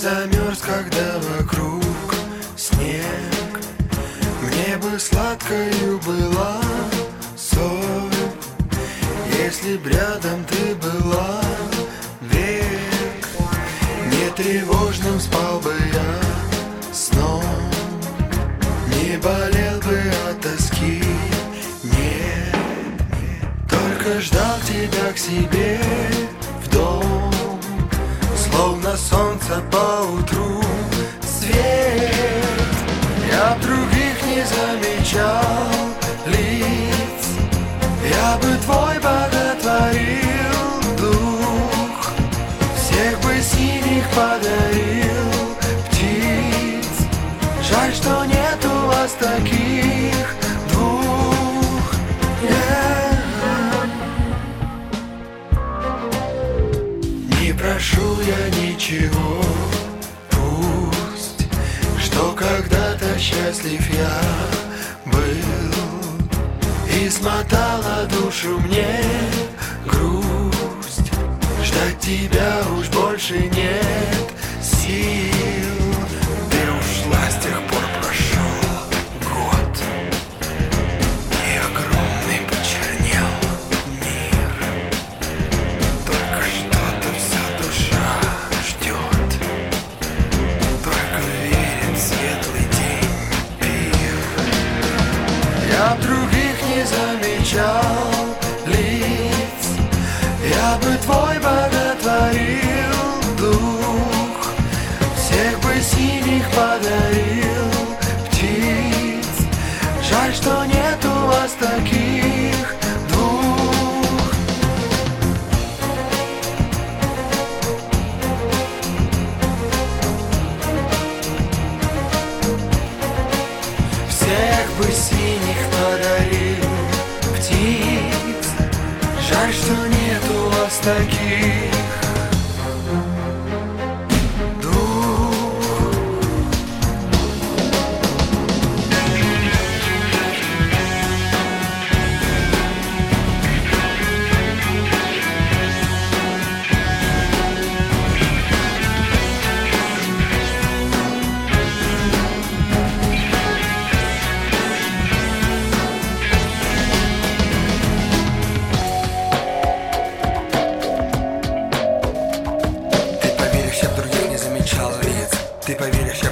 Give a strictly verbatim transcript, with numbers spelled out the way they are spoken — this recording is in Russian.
замерз, когда вокруг снег. Мне бы сладкою была соль, если б рядом ты была век. Не тревожным спал бы я сном, не болел бы от тоски, нет. Только ждал тебя к себе в дом, словно солнце поутру свет. Я других не замечал лиц, я бы твой боготворил дух, всех бы синих подарил птиц. Жаль, что нет у вас таких двух. Yeah. Не прошу я ничего, пусть, что когда-то счастлив я был, и смотала душу мне грусть. Ждать тебя уж больше нет сил. Ты ушла, с тех пор прошел год, и огромный почернел мир. Только что-то вся душа ждет, только верит в светлый день пир. Я других не замечал лиц, я бы твой боготворил дух, всех бы синих подарил птиц. Жаль, что нет у вас таких двух. Всех бы синих подарил птиц. Жаль, что нет у вас таких двух. Ты поверишь, я в других не замечал лиц. Ты поверишь,